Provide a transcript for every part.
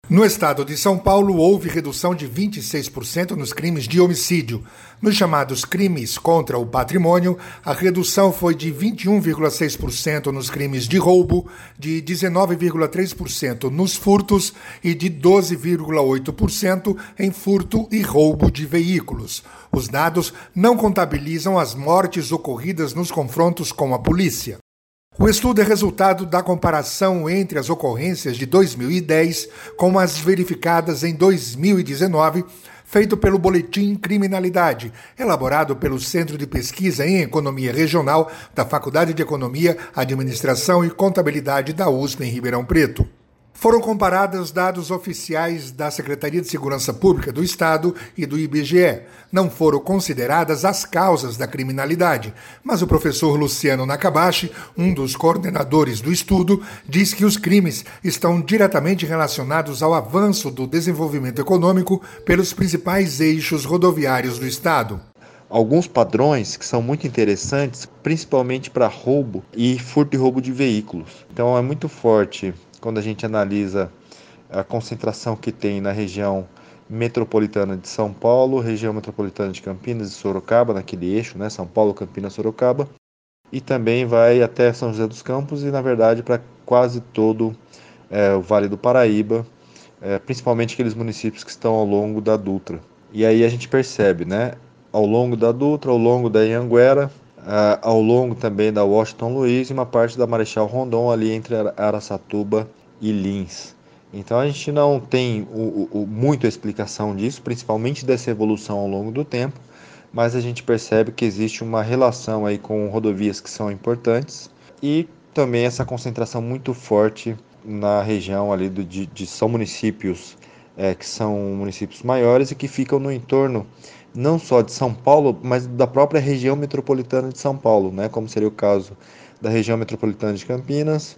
No estado de São Paulo, houve redução de 26% nos crimes de homicídio. Nos chamados crimes contra o patrimônio, a redução foi de 21,6% nos crimes de roubo, de 19,3% nos furtos e de 12,8% em furto e roubo de veículos. Os dados não contabilizam as mortes ocorridas nos confrontos com a polícia. O estudo é resultado da comparação entre as ocorrências de 2010 com as verificadas em 2019, feito pelo Boletim Criminalidade, elaborado pelo Centro de Pesquisa em Economia Regional da Faculdade de Economia, Administração e Contabilidade da USP em Ribeirão Preto. Foram comparados dados oficiais da Secretaria de Segurança Pública do Estado e do IBGE. Não foram consideradas as causas da criminalidade, mas o professor Luciano Nakabashi, um dos coordenadores do estudo, diz que os crimes estão diretamente relacionados ao avanço do desenvolvimento econômico pelos principais eixos rodoviários do Estado. Alguns padrões que são muito interessantes, principalmente para roubo e furto e roubo de veículos. Então é muito forte quando a gente analisa a concentração que tem na região metropolitana de São Paulo, região metropolitana de Campinas e Sorocaba, naquele eixo, né, São Paulo, Campinas, Sorocaba, e também vai até São José dos Campos e, na verdade, para quase todo o Vale do Paraíba, principalmente aqueles municípios que estão ao longo da Dutra. E aí a gente percebe, né, ao longo da Dutra, ao longo da Anhanguera, ao longo também da Washington Luiz e uma parte da Marechal Rondon ali entre Araçatuba e Lins. Então a gente não tem muita explicação disso, principalmente dessa evolução ao longo do tempo, mas a gente percebe que existe uma relação aí com rodovias que são importantes e também essa concentração muito forte na região ali são municípios que são municípios maiores e que ficam no entorno não só de São Paulo, mas da própria região metropolitana de São Paulo, né? Como seria o caso da região metropolitana de Campinas,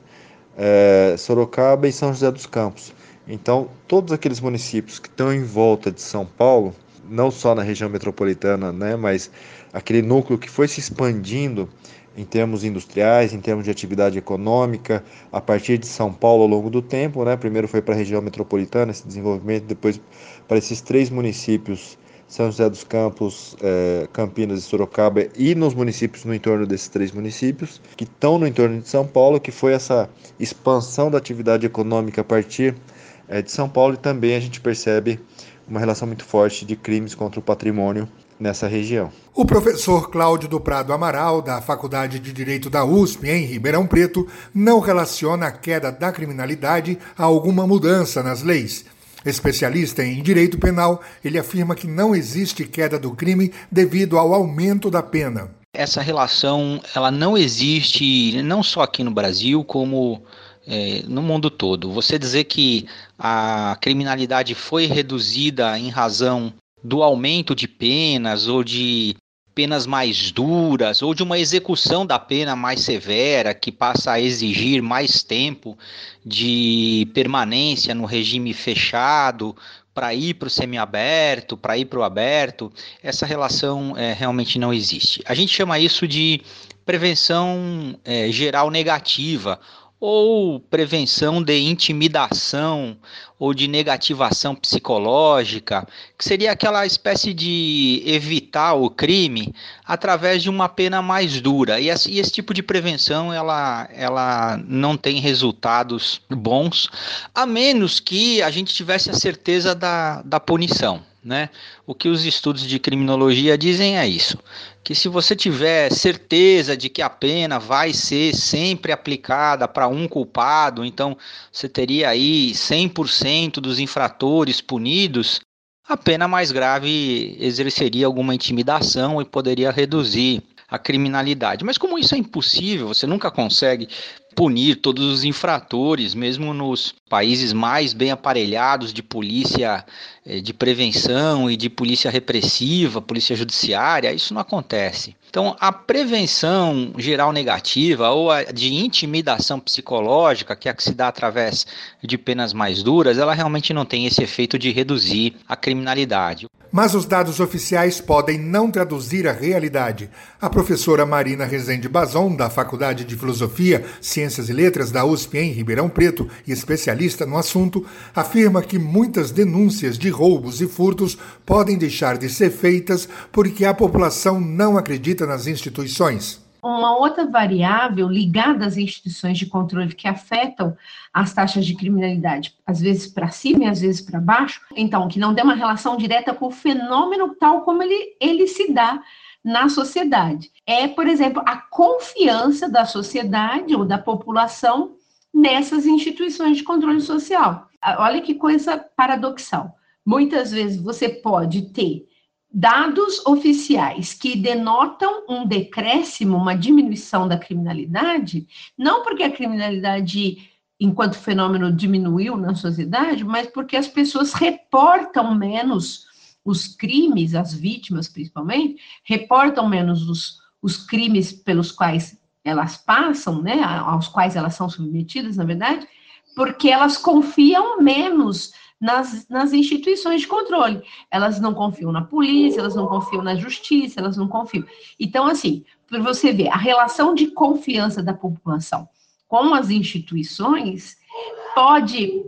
Sorocaba e São José dos Campos. Então, todos aqueles municípios que estão em volta de São Paulo, não só na região metropolitana, né? Mas aquele núcleo que foi se expandindo em termos industriais, em termos de atividade econômica, a partir de São Paulo ao longo do tempo, né? Primeiro foi para a região metropolitana esse desenvolvimento, depois para esses 3 municípios, São José dos Campos, Campinas e Sorocaba, e nos municípios no entorno desses 3 municípios, que estão no entorno de São Paulo, que foi essa expansão da atividade econômica a partir de São Paulo, e também a gente percebe uma relação muito forte de crimes contra o patrimônio nessa região. O professor Cláudio do Prado Amaral, da Faculdade de Direito da USP, em Ribeirão Preto, não relaciona a queda da criminalidade a alguma mudança nas leis. Especialista em direito penal, ele afirma que não existe queda do crime devido ao aumento da pena. Essa relação ela não existe não só aqui no Brasil, como no mundo todo. Você dizer que a criminalidade foi reduzida em razão do aumento de penas ou de penas mais duras ou de uma execução da pena mais severa que passa a exigir mais tempo de permanência no regime fechado para ir para o semiaberto, para ir para o aberto, essa relação realmente não existe. A gente chama isso de prevenção geral negativa ou prevenção de intimidação ou de negativação psicológica, que seria aquela espécie de evitar o crime através de uma pena mais dura. E esse tipo de prevenção ela não tem resultados bons, a menos que a gente tivesse a certeza da punição, né? O que os estudos de criminologia dizem é isso, que se você tiver certeza de que a pena vai ser sempre aplicada para um culpado, então você teria aí 100% dos infratores punidos, a pena mais grave exerceria alguma intimidação e poderia reduzir a criminalidade. Mas como isso é impossível, você nunca consegue punir todos os infratores, mesmo nos países mais bem aparelhados de polícia de prevenção e de polícia repressiva, polícia judiciária, isso não acontece. Então, a prevenção geral negativa ou a de intimidação psicológica, que é a que se dá através de penas mais duras, ela realmente não tem esse efeito de reduzir a criminalidade. Mas os dados oficiais podem não traduzir a realidade. A professora Marina Rezende Bazon, da Faculdade de Filosofia, Ciências Ciências e Letras da USP em Ribeirão Preto e especialista no assunto, afirma que muitas denúncias de roubos e furtos podem deixar de ser feitas porque a população não acredita nas instituições. Uma outra variável ligada às instituições de controle que afetam as taxas de criminalidade, às vezes para cima e às vezes para baixo, então, que não tem uma relação direta com o fenômeno tal como ele se dá na sociedade. É, por exemplo, a confiança da sociedade ou da população nessas instituições de controle social. Olha que coisa paradoxal. Muitas vezes você pode ter dados oficiais que denotam um decréscimo, uma diminuição da criminalidade, não porque a criminalidade, enquanto fenômeno, diminuiu na sociedade, mas porque as pessoas reportam menos os crimes, as vítimas principalmente, reportam menos os crimes pelos quais elas passam, né, aos quais elas são submetidas, na verdade, porque elas confiam menos nas instituições de controle. Elas não confiam na polícia, elas não confiam na justiça, elas não confiam. Então, assim, para você ver, a relação de confiança da população com as instituições pode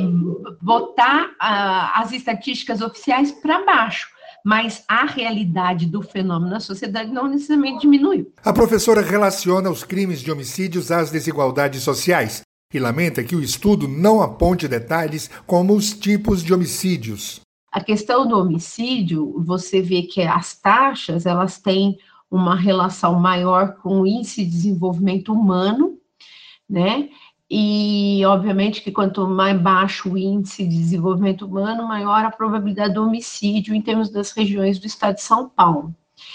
botar as estatísticas oficiais para baixo, mas a realidade do fenômeno na sociedade não necessariamente diminuiu. A professora relaciona os crimes de homicídios às desigualdades sociais e lamenta que o estudo não aponte detalhes como os tipos de homicídios. A questão do homicídio, você vê que as taxas, elas têm uma relação maior com o índice de desenvolvimento humano, né? E, obviamente, que quanto mais baixo o índice de desenvolvimento humano, maior a probabilidade do homicídio em termos das regiões do estado de São Paulo.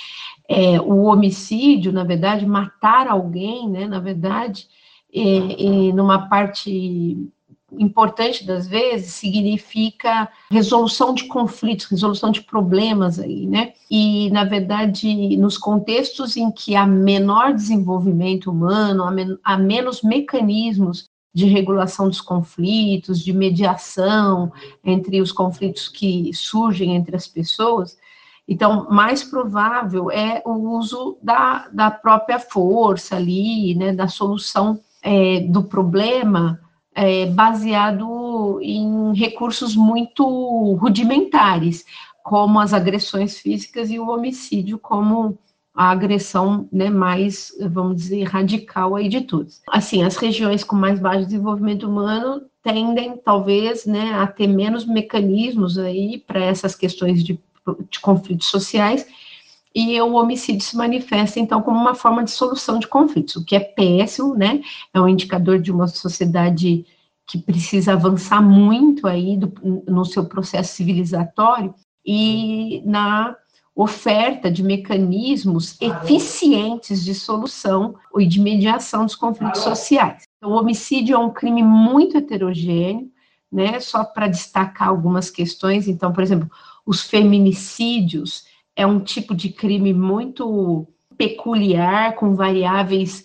O homicídio, na verdade, matar alguém, né, na verdade, numa parte importante das vezes, significa resolução de conflitos, resolução de problemas aí, né? E, na verdade, nos contextos em que há menor desenvolvimento humano, há menos mecanismos de regulação dos conflitos, de mediação entre os conflitos que surgem entre as pessoas, então, mais provável é o uso da própria força ali, né, da solução do problema, baseado em recursos muito rudimentares, como as agressões físicas e o homicídio como a agressão, né, mais, vamos dizer, radical aí de todos. Assim, as regiões com mais baixo desenvolvimento humano tendem, talvez, né, a ter menos mecanismos aí para essas questões de conflitos sociais, e o homicídio se manifesta, então, como uma forma de solução de conflitos, o que é péssimo, né, é um indicador de uma sociedade que precisa avançar muito aí no seu processo civilizatório e na oferta de mecanismos eficientes de solução e de mediação dos conflitos sociais. O homicídio é um crime muito heterogêneo, né, só para destacar algumas questões, então, por exemplo, os feminicídios é um tipo de crime muito peculiar, com variáveis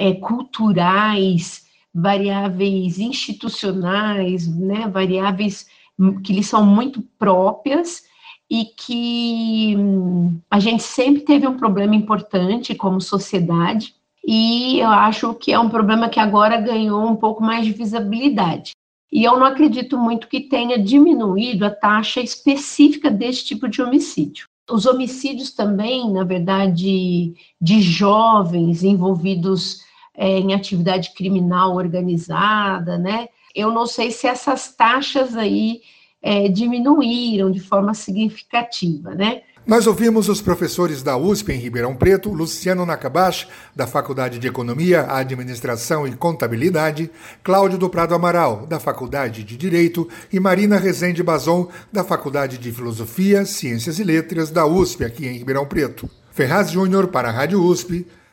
culturais, variáveis institucionais, né, variáveis que lhes são muito próprias e que a gente sempre teve um problema importante como sociedade, e eu acho que é um problema que agora ganhou um pouco mais de visibilidade. E eu não acredito muito que tenha diminuído a taxa específica desse tipo de homicídio. Os homicídios também, na verdade, de jovens envolvidos em atividade criminal organizada, né? Eu não sei se essas taxas aí diminuíram de forma significativa, né? Nós ouvimos os professores da USP em Ribeirão Preto, Luciano Nakabashi, da Faculdade de Economia, Administração e Contabilidade, Cláudio do Prado Amaral, da Faculdade de Direito, e Marina Rezende Bazon, da Faculdade de Filosofia, Ciências e Letras da USP, aqui em Ribeirão Preto. Ferraz Júnior para a Rádio USP,